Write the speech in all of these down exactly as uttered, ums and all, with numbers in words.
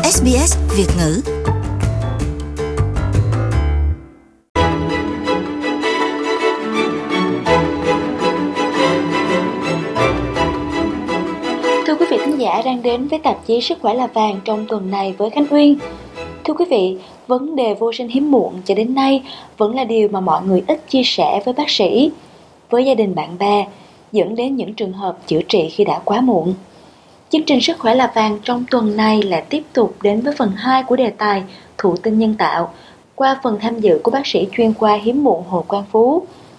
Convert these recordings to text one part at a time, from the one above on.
ét bê ét Việt ngữ. Thưa quý vị thính giả đang đến với tạp chí Sức khỏe là vàng trong tuần này với Khánh Uyên. Thưa quý vị, vấn đề vô sinh hiếm muộn cho đến nay vẫn là điều mà mọi người ít chia sẻ với bác sĩ, với gia đình bạn bè, dẫn đến những trường hợp chữa trị khi đã quá muộn. Chương trình Sức khỏe là vàng trong tuần này lại tiếp tục đến với phần hai của đề tài thụ tinh nhân tạo qua phần tham dự của bác sĩ chuyên khoa hiếm muộn Hồ Quang Phú.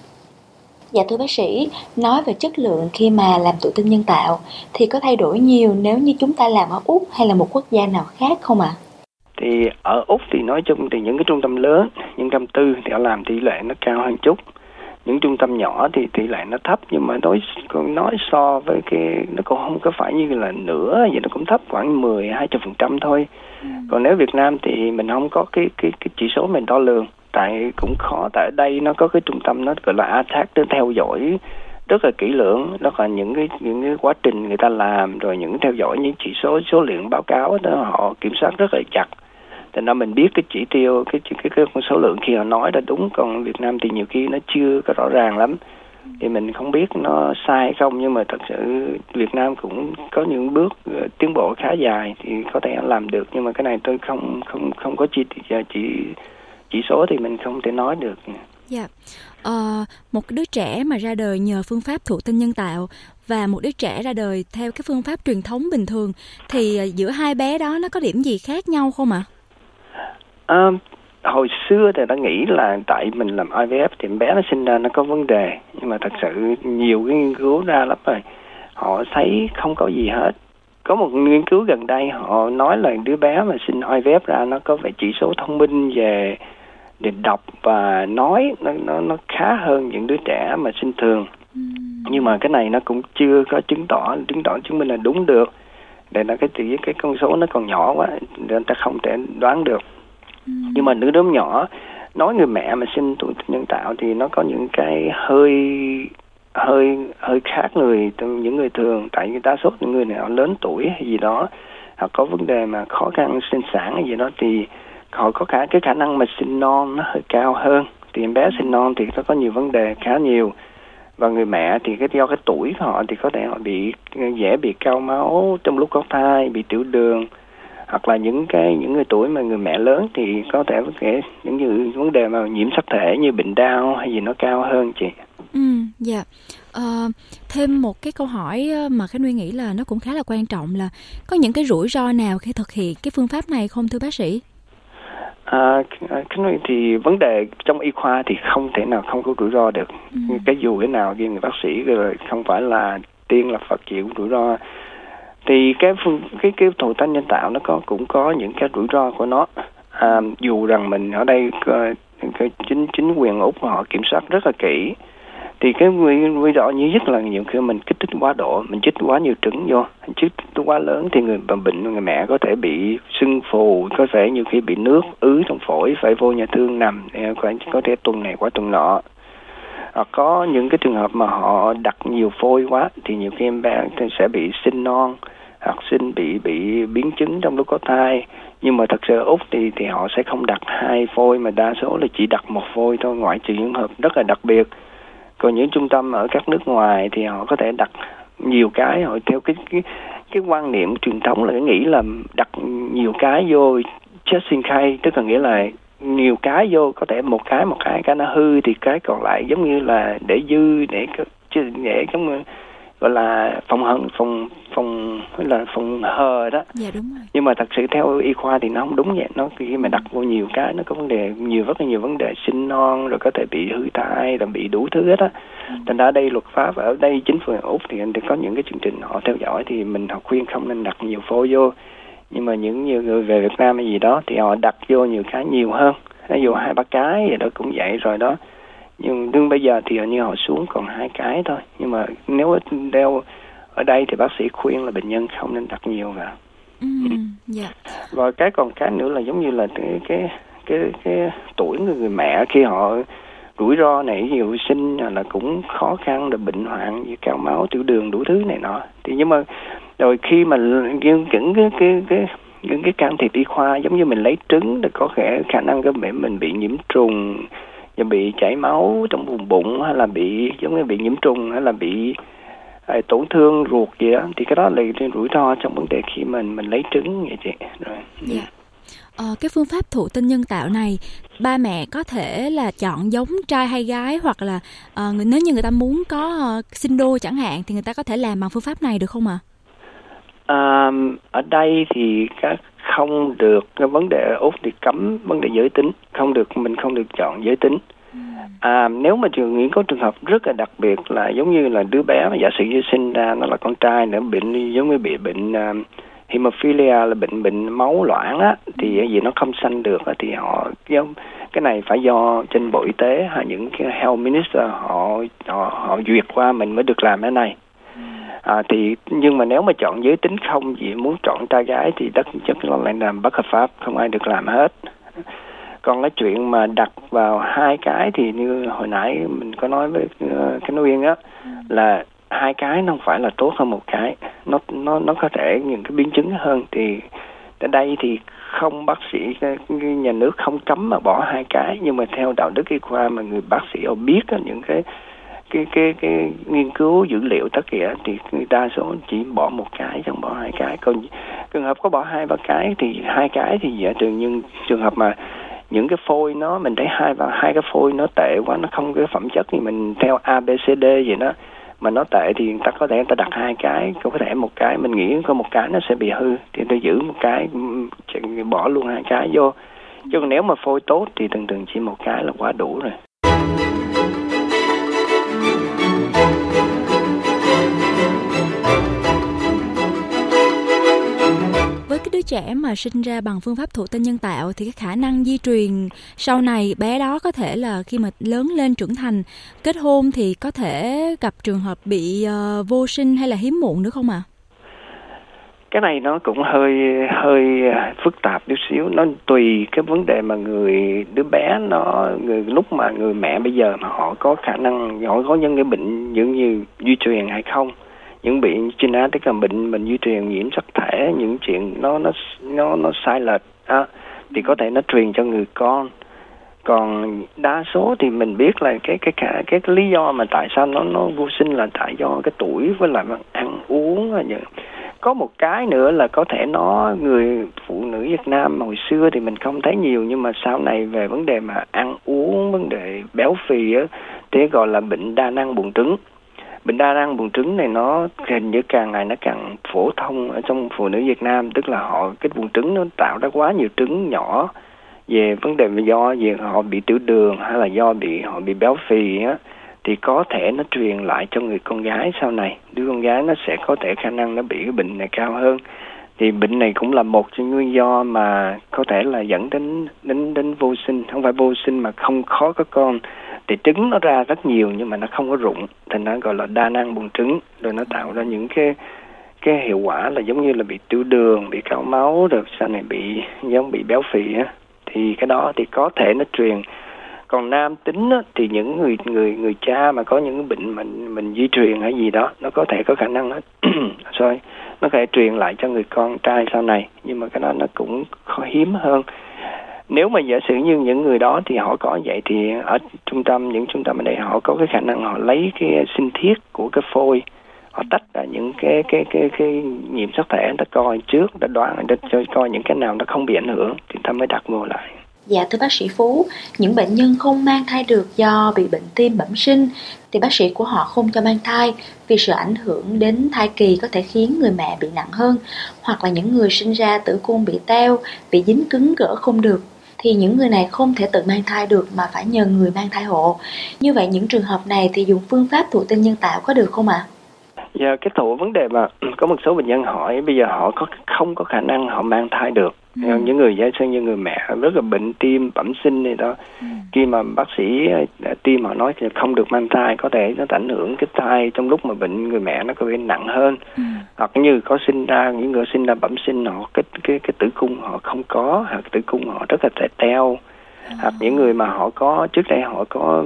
Dạ thưa bác sĩ, nói về chất lượng khi mà làm thụ tinh nhân tạo thì có thay đổi nhiều nếu như chúng ta làm ở Úc hay là một quốc gia nào khác không ạ? À? Thì ở Úc thì nói chung thì những cái trung tâm lớn, những trung tâm tư thì họ làm tỷ lệ nó cao hơn chút. Những trung tâm nhỏ thì tỷ lệ nó thấp, nhưng mà nói còn nói so với cái nó cũng không có phải như là nửa, vậy nó cũng thấp khoảng mười hai mươi phần trăm thôi. Ừ. Còn nếu Việt Nam thì mình không có cái cái cái chỉ số mình đo lường, tại cũng khó, tại ở đây nó có cái trung tâm nó gọi là a tê a xê, nó theo dõi rất là kỹ lưỡng, đó là những cái những cái quá trình người ta làm, rồi những theo dõi những chỉ số số liệu báo cáo đó họ kiểm soát rất là chặt. Thành ra mình biết cái chỉ tiêu, cái cái cái con số lượng khi họ nói là đúng, còn Việt Nam thì nhiều khi nó chưa có rõ ràng lắm, thì mình không biết nó sai hay không, nhưng mà thật sự Việt Nam cũng có những bước uh, tiến bộ khá dài thì có thể làm được, nhưng mà cái này tôi không không không có chỉ chỉ chỉ số thì mình không thể nói được. Dạ, ờ, một đứa trẻ mà ra đời nhờ phương pháp thụ tinh nhân tạo và một đứa trẻ ra đời theo cái phương pháp truyền thống bình thường thì giữa hai bé đó nó có điểm gì khác nhau không ạ? À, hồi xưa thì ta nghĩ là tại mình làm i vê ép thì bé nó sinh ra nó có vấn đề, nhưng mà thật sự nhiều cái nghiên cứu ra lắm rồi, họ thấy không có gì hết. Có một nghiên cứu gần đây họ nói là đứa bé mà sinh i vê ép ra nó có vẻ chỉ số thông minh về để đọc và nói nó nó nó khá hơn những đứa trẻ mà sinh thường. Ừ. Nhưng mà cái này nó cũng chưa có chứng tỏ chứng tỏ chứng minh là đúng được. Để là cái tỷ cái con số nó còn nhỏ quá, người ta không thể đoán được. Ừ. Nhưng mà đứa đứa nhỏ nói người mẹ mà sinh thụ tinh nhân tạo thì nó có những cái hơi hơi hơi khác người những người thường, tại vì đa số những người nào lớn tuổi hay gì đó hoặc có vấn đề mà khó khăn sinh sản hay gì đó thì họ có cả cái khả năng mà sinh non nó hơi cao hơn, thì em bé sinh non thì nó có nhiều vấn đề khá nhiều. Và người mẹ thì cái do cái tuổi của họ thì có thể họ bị dễ bị cao máu trong lúc có thai, bị tiểu đường, hoặc là những cái những người tuổi mà người mẹ lớn thì có thể có thể những những vấn đề mà nhiễm sắc thể như bệnh đau hay gì nó cao hơn chị. Ừ, dạ. Ờ, thêm một cái câu hỏi mà Khánh Nguyên nghĩ là nó cũng khá là quan trọng là có những cái rủi ro nào khi thực hiện cái phương pháp này không thưa bác sĩ? À, cái thì vấn đề trong y khoa thì không thể nào không có rủi ro được. Ừ. Cái dù cái nào khi người bác sĩ rồi không phải là tiên là Phật chịu rủi ro. Thì cái phương cái cái thụ tinh nhân tạo nó có cũng có những cái rủi ro của nó. À, dù rằng mình ở đây cái chính chính quyền Úc họ kiểm soát rất là kỹ. Thì cái rủi ro nhiều nhất là nhiều khi mình kích thích quá độ, mình chích quá nhiều trứng vô, chích quá lớn thì người bệnh người mẹ có thể bị sưng phù, có thể nhiều khi bị nước ứ trong phổi, phải vô nhà thương nằm, có thể tuần này qua tuần nọ. Hoặc có những cái trường hợp mà họ đặt nhiều phôi quá thì nhiều khi em bé sẽ bị sinh non hoặc sinh bị bị biến chứng trong lúc có thai. Nhưng mà thật sự Úc thì thì họ sẽ không đặt hai phôi mà đa số là chỉ đặt một phôi thôi, ngoại trừ những hợp rất là đặc biệt. Còn những trung tâm ở các nước ngoài thì họ có thể đặt nhiều cái, họ theo cái cái cái quan niệm truyền thống là nghĩ là đặt nhiều cái vô just in case, tức là nghĩa là nhiều cái vô, có thể một cái một cái cái nó hư thì cái còn lại giống như là để dư để chứ để giống gọi là phòng hận phòng phòng là phòng hờ đó. Dạ đúng rồi. Nhưng mà thật sự theo y khoa thì nó không đúng vậy, nó khi mà đặt vô nhiều cái nó có vấn đề nhiều, rất là nhiều vấn đề sinh non, rồi có thể bị hư thai, rồi bị đủ thứ hết á. Ừ. Thành ra đây luật pháp ở đây chính phủ Úc thì thì có những cái chương trình họ theo dõi, thì mình họ khuyên không nên đặt nhiều phôi vô. Nhưng mà những nhiều người về Việt Nam hay gì đó thì họ đặt vô nhiều cái nhiều hơn, ví dụ hai ba cái vậy đó cũng vậy rồi đó. Nhưng nhưng bây giờ thì như họ xuống còn hai cái thôi. Nhưng mà nếu đeo ở đây thì bác sĩ khuyên là bệnh nhân không nên đặt nhiều vào. Ừ, yeah. Và cái còn cái nữa là giống như là cái cái cái, cái tuổi người, người mẹ khi họ rủi ro này, ví dụ sinh là cũng khó khăn, rồi bệnh hoạn như cao máu, tiểu đường đủ thứ này nọ. Thì nhưng mà rồi khi mà những cái cái cái những cái can thiệp y khoa, giống như mình lấy trứng thì có thể khả năng cái bệnh mình bị nhiễm trùng, và bị chảy máu trong vùng bụng, hay là bị giống như bị nhiễm trùng, hay là bị à, tổn thương ruột gì đó, thì cái đó là rủi ro trong vấn đề khi mình mình lấy trứng vậy chị. Rồi. Dạ. Ờ, cái phương pháp thụ tinh nhân tạo này, ba mẹ có thể là chọn giống trai hay gái, hoặc là uh, nếu như người ta muốn có uh, sinh đôi chẳng hạn, thì người ta có thể làm bằng phương pháp này được không ạ? À, ở đây thì các không được, cái vấn đề ở Úc thì cấm vấn đề giới tính, không được, mình không được chọn giới tính. À, nếu mà trường nghĩ có trường hợp rất là đặc biệt là giống như là đứa bé mà giả sử như sinh ra nó là con trai nữa, bệnh giống như bị bệnh uh, hemophilia, là bệnh bệnh máu loãng á, thì vì nó không sanh được á, thì họ cái này phải do trên Bộ Y tế hay những cái health minister họ họ họ duyệt qua mình mới được làm cái này. À, thì nhưng mà nếu mà chọn giới tính không, chỉ muốn chọn trai gái thì tất chất nó lại làm bất hợp pháp, không ai được làm hết. Còn cái chuyện mà đặt vào hai cái thì như hồi nãy mình có nói với uh, Khánh Uyên á, là hai cái nó không phải là tốt hơn một cái, nó nó nó có thể những cái biến chứng hơn. Thì ở đây thì không, bác sĩ nhà nước không cấm mà bỏ hai cái, nhưng mà theo đạo đức y khoa mà người bác sĩ họ biết á, những cái cái cái cái nghiên cứu dữ liệu tất cả thì người đa số chỉ bỏ một cái, không bỏ hai cái. Còn trường hợp có bỏ hai ba cái thì hai cái thì dạ trường, nhưng trường hợp mà những cái phôi nó mình thấy hai và hai cái phôi nó tệ quá, nó không cái phẩm chất thì mình theo A B C D gì đó mà nó tệ thì người ta có thể người ta đặt hai cái, có thể một cái mình nghĩ có một cái nó sẽ bị hư thì tôi giữ một cái, bỏ luôn hai cái vô. Chứ còn nếu mà phôi tốt thì thường thường chỉ một cái là quá đủ rồi. Với cái đứa trẻ mà sinh ra bằng phương pháp thụ tinh nhân tạo thì cái khả năng di truyền sau này bé đó có thể là khi mà lớn lên trưởng thành kết hôn thì có thể gặp trường hợp bị uh, vô sinh hay là hiếm muộn nữa không ạ? À? Cái này nó cũng hơi hơi phức tạp chút xíu, nó tùy cái vấn đề mà người đứa bé nó người lúc mà người mẹ bây giờ mà họ có khả năng, họ có những cái bệnh như như di truyền hay không. Những bệnh genetic, tức là bệnh mình di truyền nhiễm sắc thể, những chuyện nó nó nó nó sai lệch á, thì có thể nó truyền cho người con. Còn đa số thì mình biết là cái cái cái, cái, cái lý do mà tại sao nó nó vô sinh là tại do cái tuổi với lại ăn uống. Có một cái nữa là có thể nó người phụ nữ Việt Nam hồi xưa thì mình không thấy nhiều, nhưng mà sau này về vấn đề mà ăn uống, vấn đề béo phì á, thế gọi là bệnh đa năng buồng trứng. Bệnh đa năng buồng trứng này nó hình như càng ngày nó càng phổ thông ở trong phụ nữ Việt Nam, tức là họ cái buồng trứng nó tạo ra quá nhiều trứng nhỏ. Về vấn đề do về họ bị tiểu đường hay là do bị họ bị béo phì á, thì có thể nó truyền lại cho người con gái sau này. Đứa con gái nó sẽ có thể khả năng nó bị cái bệnh này cao hơn. Thì bệnh này cũng là một trong nguyên do mà có thể là dẫn đến đến đến vô sinh, không phải vô sinh mà không khó có con. Thì trứng nó ra rất nhiều nhưng mà nó không có rụng, thì nó gọi là đa năng buồng trứng, rồi nó tạo ra những cái cái hiệu quả là giống như là bị tiểu đường, bị cao máu, rồi sau này bị giống bị béo phì á, thì cái đó thì có thể nó truyền. Còn nam tính á, thì những người người người cha mà có những bệnh mình mình di truyền hay gì đó, nó có thể có khả năng nó sorry, nó có thể truyền lại cho người con trai sau này, nhưng mà cái đó nó cũng khó hiếm hơn. Nếu mà giả sử như những người đó thì họ có vậy thì ở trung tâm, những trung tâm ở đây họ có cái khả năng họ lấy cái sinh thiết của cái phôi, họ tách ra những cái cái cái cái nhiễm sắc thể, người ta coi trước, người ta đoán, người ta coi những cái nào nó không bị ảnh hưởng thì ta mới đặt vô lại. Dạ thưa bác sĩ Phú, những bệnh nhân không mang thai được do bị bệnh tim bẩm sinh thì bác sĩ của họ không cho mang thai vì sự ảnh hưởng đến thai kỳ có thể khiến người mẹ bị nặng hơn, hoặc là những người sinh ra tử cung bị teo, bị dính cứng gỡ không được, thì những người này không thể tự mang thai được mà phải nhờ người mang thai hộ. Như vậy những trường hợp này thì dùng phương pháp thụ tinh nhân tạo có được không ạ? À? Dạ, cái thụ vấn đề mà có một số bệnh nhân hỏi bây giờ họ có không có khả năng họ mang thai được. Ừ. Những người giả sử như người mẹ rất là bệnh tim bẩm sinh này đó, ừ. khi mà bác sĩ tim họ nói thì không được mang thai, có thể nó ảnh hưởng cái thai trong lúc mà bệnh người mẹ nó có thể nặng hơn. Ừ. Hoặc như có sinh ra những người sinh ra bẩm sinh họ cái cái cái tử cung họ không có, hoặc tử cung họ rất là teo, ừ. hoặc những người mà họ có trước đây họ có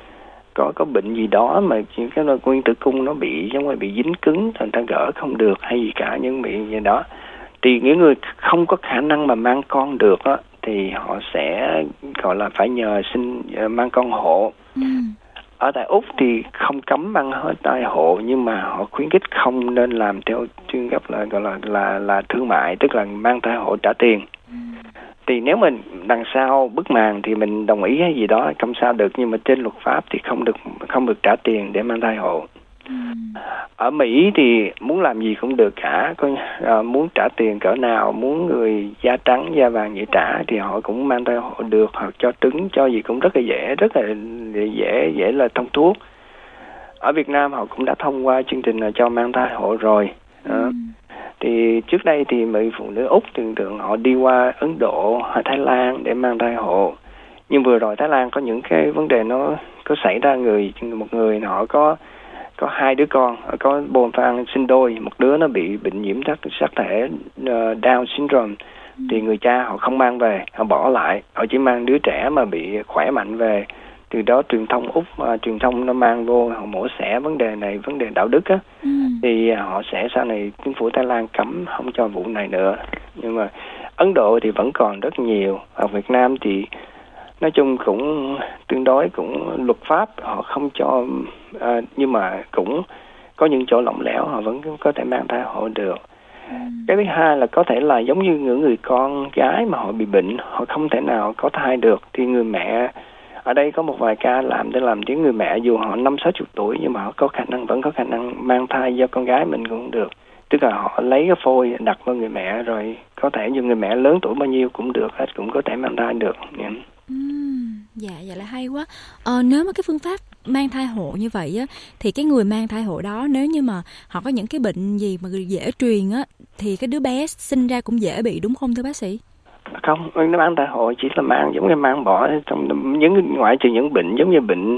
có có bệnh gì đó mà cái nguyên tử cung nó bị giống như bị dính cứng, thành ta gỡ không được hay gì cả, những bị gì đó Thì những người không có khả năng mà mang con được á, thì họ sẽ gọi là phải nhờ sinh mang con hộ. Ừ. Ở tại Úc thì không cấm mang thai hộ, nhưng mà họ khuyến khích không nên làm theo chuyên gấp là gọi là là là thương mại, tức là mang thai hộ trả tiền. Ừ. Thì nếu mình đằng sau bức màn thì mình đồng ý hay gì đó không sao được, nhưng mà trên luật pháp thì không được không được trả tiền để mang thai hộ. Ừ. Ở Mỹ thì muốn làm gì cũng được cả, có uh, muốn trả tiền cỡ nào, muốn người da trắng da vàng vậy trả thì họ cũng mang thai hộ được, hoặc cho trứng cho gì cũng rất là dễ, rất là dễ dễ là thông thuốc. Ở Việt Nam họ cũng đã thông qua chương trình là cho mang thai hộ rồi. Uh, ừ. Thì trước đây thì mấy phụ nữ Úc thường thường họ đi qua Ấn Độ hay Thái Lan để mang thai hộ, nhưng vừa rồi Thái Lan có những cái vấn đề nó có xảy ra, người một người họ có có hai đứa con, có bồn phan sinh đôi, một đứa nó bị bệnh nhiễm sắc sắc thể uh, Down syndrome, ừ. thì người cha họ không mang về, họ bỏ lại, họ chỉ mang đứa trẻ mà bị khỏe mạnh về. Từ đó truyền thông Úc, uh, truyền thông nó mang vô, họ mổ xẻ vấn đề này, vấn đề đạo đức á, ừ. thì họ sẽ sau này chính phủ Thái Lan cấm không cho vụ này nữa. Nhưng mà Ấn Độ thì vẫn còn rất nhiều, ở Việt Nam thì nói chung cũng tương đối cũng luật pháp họ không cho, à, nhưng mà cũng có những chỗ lỏng lẻo họ vẫn có thể mang thai hộ được. Ừ. Cái thứ hai là có thể là giống như những người con gái mà họ bị bệnh, họ không thể nào có thai được, thì người mẹ ở đây có một vài ca làm để làm tiếng người mẹ, dù họ năm sáu chục tuổi nhưng mà họ có khả năng vẫn có khả năng mang thai do con gái mình cũng được. Tức là họ lấy cái phôi đặt vào người mẹ, rồi có thể như người mẹ lớn tuổi bao nhiêu cũng được hết, cũng có thể mang thai được. Yeah. Uhm, dạ, dạ là hay quá. Ờ, nếu mà cái phương pháp mang thai hộ như vậy á, thì cái người mang thai hộ đó nếu như mà họ có những cái bệnh gì mà dễ truyền á, thì cái đứa bé sinh ra cũng dễ bị, đúng không thưa bác sĩ? Không, nó mang thai hộ chỉ là mang giống như mang bỏ trong những, ngoại trừ những bệnh giống như bệnh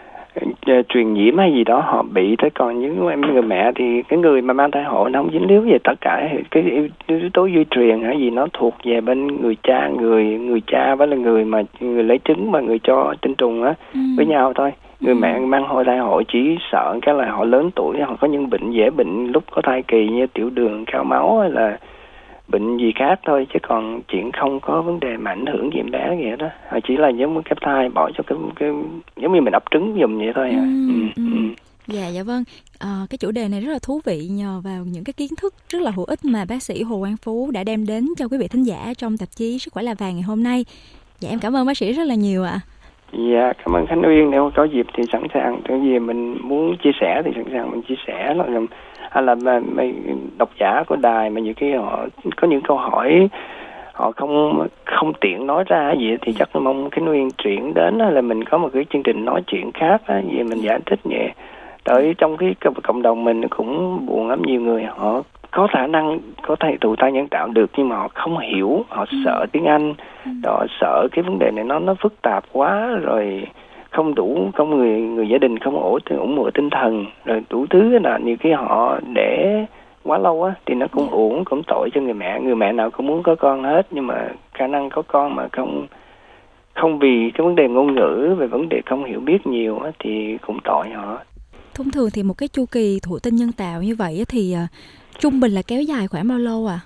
uh, truyền nhiễm hay gì đó họ bị, thế còn những người mẹ thì cái người mà mang thai hộ nó không dính líu về tất cả cái yếu tố di truyền hay gì, nó thuộc về bên người cha, người người cha với là người mà người lấy trứng và người cho tinh trùng á, ừ. với nhau thôi. Người ừ. mẹ mang hộ thai hộ chỉ sợ cái là họ lớn tuổi, họ có những bệnh dễ bệnh lúc có thai kỳ như tiểu đường, cao máu hay là bệnh gì khác thôi, chứ còn chuyện không có vấn đề mà ảnh hưởng gì em bé vậy đó. Họ chỉ là giống như cái thai bỏ cho cái cái giống như mình ấp trứng giùm vậy thôi. À. Ừ, ừ, ừ. Dạ dạ vâng. À, cái chủ đề này rất là thú vị nhờ vào những cái kiến thức rất là hữu ích mà bác sĩ Hồ Quang Phú đã đem đến cho quý vị thính giả trong tạp chí Sức khỏe là vàng ngày hôm nay. Dạ em cảm ơn bác sĩ rất là nhiều ạ. Dạ cảm ơn Khánh Uyên, nếu có dịp thì sẵn sàng, cái gì mình muốn chia sẻ thì sẵn sàng mình chia sẻ. Hay là mà, mà độc giả của đài mà nhiều khi họ có những câu hỏi họ không không tiện nói ra gì thì chắc mong Khánh Uyên chuyển đến là mình có một cái chương trình nói chuyện khác á, vì mình giải thích nhẹ. Tới trong cái cộng đồng mình cũng buồn lắm, nhiều người họ có khả năng có thể thụ thai nhân tạo được nhưng mà họ không hiểu, họ ừ. sợ tiếng Anh, ừ. họ sợ cái vấn đề này nó nó phức tạp quá, rồi không đủ, không người người gia đình không ổn ủng hộ tinh thần, rồi đủ thứ là nhiều khi họ để quá lâu á thì nó cũng uổng, cũng tội cho người mẹ. Người mẹ nào cũng muốn có con hết, nhưng mà khả năng có con mà không không vì cái vấn đề ngôn ngữ, về vấn đề không hiểu biết nhiều á thì cũng tội họ. Thông thường thì một cái chu kỳ thụ tinh nhân tạo như vậy thì uh, trung bình là kéo dài khoảng bao lâu à?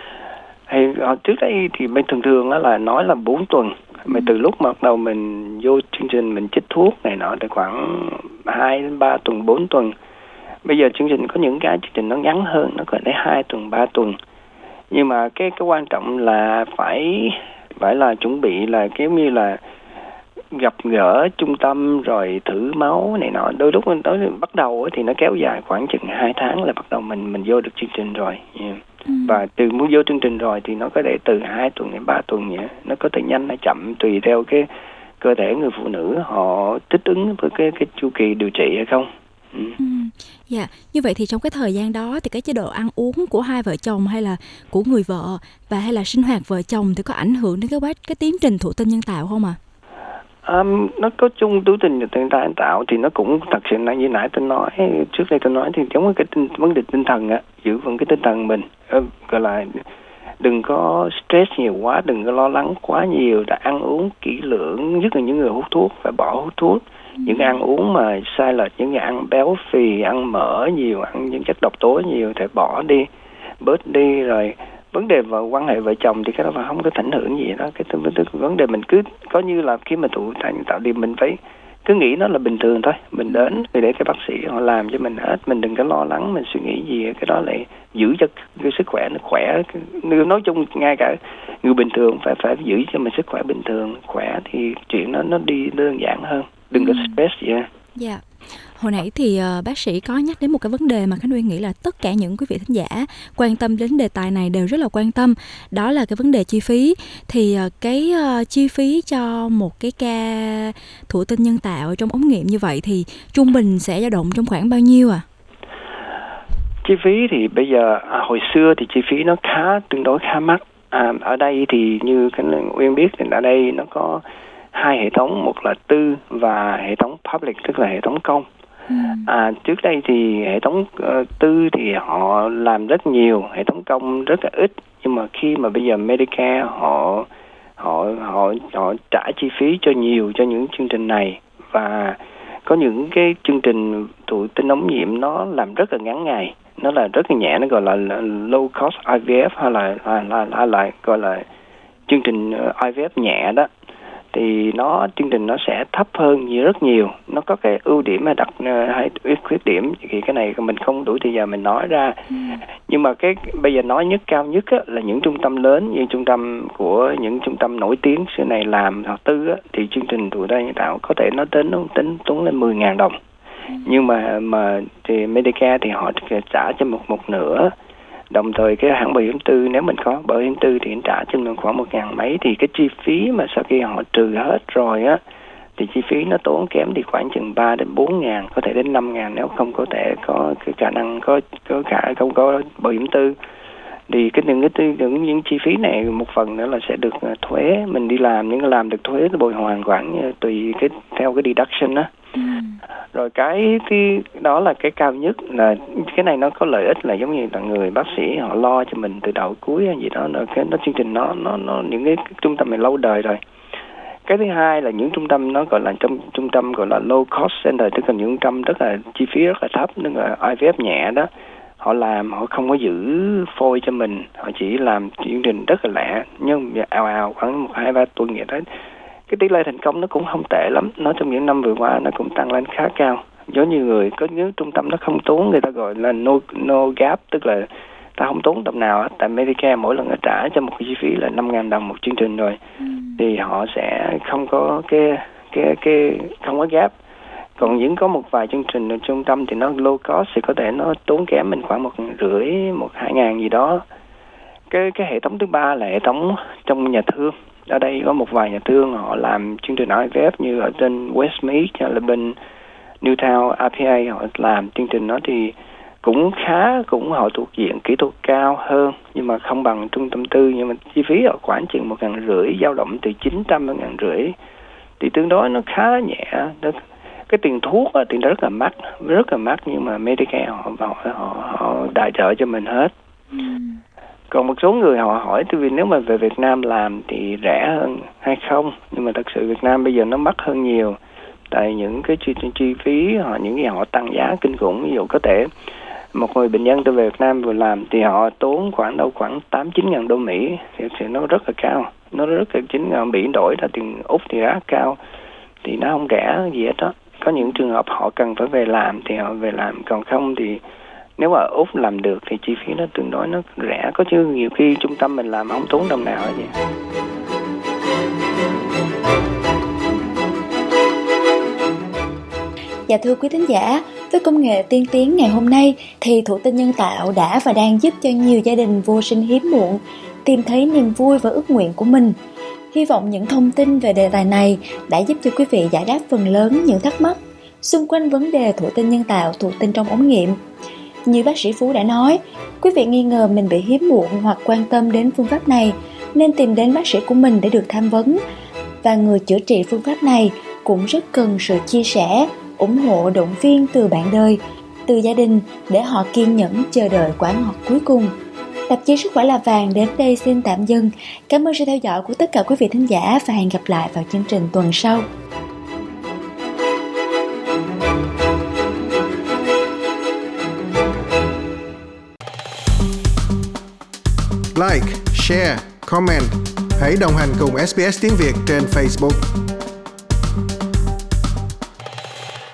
Thì trước đây thì mình thường thường đó là nói là bốn tuần. Mà từ lúc mà bắt đầu mình vô chương trình mình chích thuốc này nọ thì khoảng hai đến ba tuần, bốn tuần. Bây giờ chương trình có những cái chương trình nó ngắn hơn, nó có thể hai tuần, ba tuần. Nhưng mà cái cái quan trọng là phải phải là chuẩn bị là kiểu như là gặp gỡ trung tâm rồi thử máu này nọ. Đôi lúc tới bắt đầu thì nó kéo dài khoảng chừng hai tháng là bắt đầu mình mình vô được chương trình rồi. Yeah. Ừ. Và từ muốn vô chương trình rồi thì nó có thể từ hai tuần đến ba tuần vậy. Nó có thể nhanh hay chậm tùy theo cái cơ thể người phụ nữ họ thích ứng với cái cái chu kỳ điều trị hay không. Ừ. Ừ. Dạ, như vậy thì trong cái thời gian đó thì cái chế độ ăn uống của hai vợ chồng hay là của người vợ và hay là sinh hoạt vợ chồng thì có ảnh hưởng đến cái quá cái tiến trình thụ tinh nhân tạo không ạ? À? Um, nó có chung túi tình nhân tạo thì nó cũng thật sự là như nãy tôi nói trước đây, tôi nói thì giống cái tinh, vấn đề tinh thần á, giữ vững cái tinh thần mình, uh, gọi là đừng có stress nhiều quá, đừng có lo lắng quá nhiều, đã ăn uống kỹ lưỡng, nhất là những người hút thuốc phải bỏ hút thuốc, ừ. những ăn uống mà sai lệch, những người ăn béo phì, ăn mỡ nhiều, ăn những chất độc tố nhiều thì bỏ đi, bớt đi, rồi vấn đề vào quan hệ vợ chồng thì cái đó mà không có ảnh hưởng gì đó. Cái cái vấn đề mình cứ có như là khi mà thụ thai nhân tạo thì mình phải cứ nghĩ nó là bình thường thôi. Mình đến thì để cái bác sĩ họ làm cho mình hết, mình đừng có lo lắng, mình suy nghĩ gì, cái đó lại giữ cho cái sức khỏe nó khỏe. Nói chung ngay cả người bình thường phải phải giữ cho mình sức khỏe bình thường khỏe thì chuyện nó nó đi đơn giản hơn, đừng có stress gì hết. Dạ. Yeah. Hồi nãy thì uh, bác sĩ có nhắc đến một cái vấn đề mà Khánh Uyên nghĩ là tất cả những quý vị thính giả quan tâm đến đề tài này đều rất là quan tâm. Đó là cái vấn đề chi phí. Thì uh, cái uh, chi phí cho một cái ca thụ tinh nhân tạo trong ống nghiệm như vậy thì trung bình sẽ dao động trong khoảng bao nhiêu à? Chi phí thì bây giờ à, hồi xưa thì chi phí nó khá tương đối khá mắc. À, ở đây thì như Khánh Uyên biết thì ở đây nó có hai hệ thống, một là tư và hệ thống public, tức là hệ thống công. À, trước đây thì hệ thống uh, tư thì họ làm rất nhiều, hệ thống công rất là ít. Nhưng mà khi mà bây giờ Medicare họ họ họ họ trả chi phí cho nhiều cho những chương trình này, và có những cái chương trình thụ tinh ống nghiệm nó làm rất là ngắn ngày, nó là rất là nhẹ, nó gọi là low cost I V F hay là hay là, hay là gọi là chương trình I V F nhẹ đó. Thì nó chương trình nó sẽ thấp hơn nhiều rất nhiều. Nó có cái ưu điểm hay đặc hay khuyết điểm thì cái này mình không đủ thời giờ mình nói ra. Ừ. Nhưng mà cái bây giờ nói nhất cao nhất á, là những trung tâm lớn như trung tâm của những trung tâm nổi tiếng xưa này làm hoặc tư á, thì chương trình thụ thai nhân tạo có thể nó tính nó tính tốn lên mười ngàn đồng. Ừ. Nhưng mà mà thì Medicare thì họ trả cho một một nửa. Đồng thời cái hãng bảo hiểm tư, nếu mình có bảo hiểm tư thì trả cho mình khoảng một ngàn mấy, thì cái chi phí mà sau khi họ trừ hết rồi á thì chi phí nó tốn kém thì khoảng chừng ba đến bốn ngàn, có thể đến năm ngàn nếu không có thể có cái khả năng có có cả không có bảo hiểm tư. Thì cái những cái những những chi phí này một phần nữa là sẽ được thuế, mình đi làm những làm được thuế bồi hoàn khoảng tùy cái theo cái deduction á. Ừ. Rồi cái, cái đó là cái cao nhất, là cái này nó có lợi ích là giống như là người bác sĩ họ lo cho mình từ đầu cuối hay gì đó, nó cái nó chương trình nó nó nó những cái trung tâm này lâu đời rồi. Cái thứ hai là những trung tâm nó gọi là trong trung tâm gọi là low cost center, tức là những trung tâm rất là chi phí rất là thấp, tức là I V F nhẹ đó. Họ làm họ không có giữ phôi cho mình, họ chỉ làm chương trình rất là lẹ, nhưng ào ào khoảng một hai ba tuần vậy đó. Cái tỷ lệ thành công nó cũng không tệ lắm, nó trong những năm vừa qua nó cũng tăng lên khá cao. Giống như người có những trung tâm nó không tốn, người ta gọi là no no gap, tức là ta không tốn đồng nào. Tại Medicare mỗi lần nó trả cho một cái chi phí là năm ngàn đồng một chương trình rồi, ừ. thì họ sẽ không có cái cái cái không có gap. Còn những có một vài chương trình ở trung tâm thì nó low cost thì có thể nó tốn kém mình khoảng một rưỡi, một hai ngàn gì đó. Cái cái hệ thống thứ ba là hệ thống trong nhà thương. Ở đây có một vài nhà thương họ làm chương trình I V F như ở trên Westmead hay là bên Newtown R P A, họ làm chương trình đó thì cũng khá, cũng họ thuộc diện kỹ thuật cao hơn, nhưng mà không bằng trung tâm tư, nhưng mà chi phí ở khoảng chừng một ngàn rưỡi, dao động từ chín trăm đến ngàn rưỡi, thì tương đối nó khá nhẹ. Đó. Cái tiền thuốc thì nó rất là mắc, rất là mắc, nhưng mà Medicare họ họ họ, họ tài trợ cho mình hết. Ừ. Còn một số người họ hỏi tôi vì nếu mà về Việt Nam làm thì rẻ hơn hay không, nhưng mà thật sự Việt Nam bây giờ nó mắc hơn nhiều, tại những cái chi, chi phí họ những cái họ tăng giá kinh khủng. Ví dụ có thể một người bệnh nhân tôi về Việt Nam vừa làm thì họ tốn khoảng đâu khoảng tám chín ngàn đô Mỹ, thì, thì nó rất là cao, nó rất là chín ngàn Mỹ đổi ra tiền Úc thì giá cao, thì nó không rẻ gì hết đó. Có những trường hợp họ cần phải về làm thì họ về làm, còn không thì nếu mà Úc làm được thì chi phí nó tương đối nó rẻ, có chứ nhiều khi trung tâm mình làm không tốn đồng nào hết vậy. Dạ thưa quý thính giả, với công nghệ tiên tiến ngày hôm nay thì thụ tinh nhân tạo đã và đang giúp cho nhiều gia đình vô sinh hiếm muộn tìm thấy niềm vui và ước nguyện của mình. Hy vọng những thông tin về đề tài này đã giúp cho quý vị giải đáp phần lớn những thắc mắc xung quanh vấn đề thụ tinh nhân tạo, thụ tinh trong ống nghiệm. Như bác sĩ Phú đã nói, quý vị nghi ngờ mình bị hiếm muộn hoặc quan tâm đến phương pháp này nên tìm đến bác sĩ của mình để được tham vấn. Và người chữa trị phương pháp này cũng rất cần sự chia sẻ, ủng hộ, động viên từ bạn đời, từ gia đình để họ kiên nhẫn chờ đợi quả ngọt cuối cùng. Tạp chí Sức khỏe là vàng đến đây xin tạm dừng. Cảm ơn sự theo dõi của tất cả quý vị thính giả và hẹn gặp lại vào chương trình tuần sau. like, share, comment. Hãy đồng hành cùng ét bê ét Tiếng Việt trên Facebook.